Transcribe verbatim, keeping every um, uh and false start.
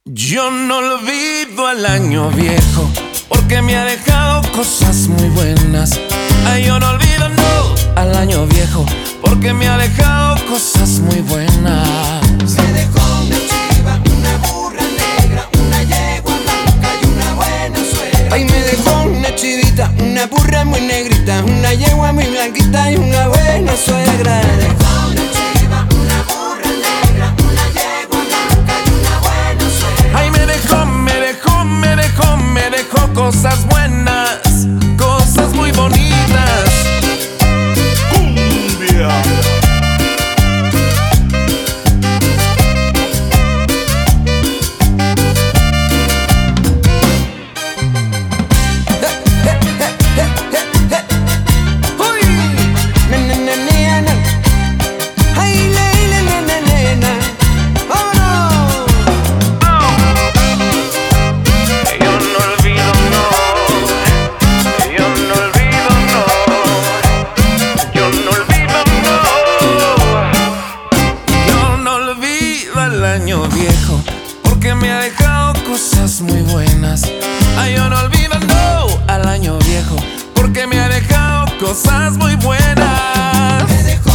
Yo no olvido al año viejo porque me ha dejado cosas muy buenas. Ay, yo no olvido, no, al año viejo porque me ha dejado cosas muy buenas. Me dejó una chiva, una burra negra, una yegua blanca y una buena suegra. Ay, me dejó una chivita, una burra muy negrita, una yegua muy blanquita y una buena suegra. Me dejó una chiva, una burra negra, una yegua blanca y una buena suegra. Ay, me dejó, me dejó, me dejó, me dejó cosas buenas, cosas muy bonitas. Cumbia. Año viejo porque me ha dejado cosas muy buenas. Ay, yo no olvido, no, al año viejo porque me ha dejado cosas muy buenas. Me dejó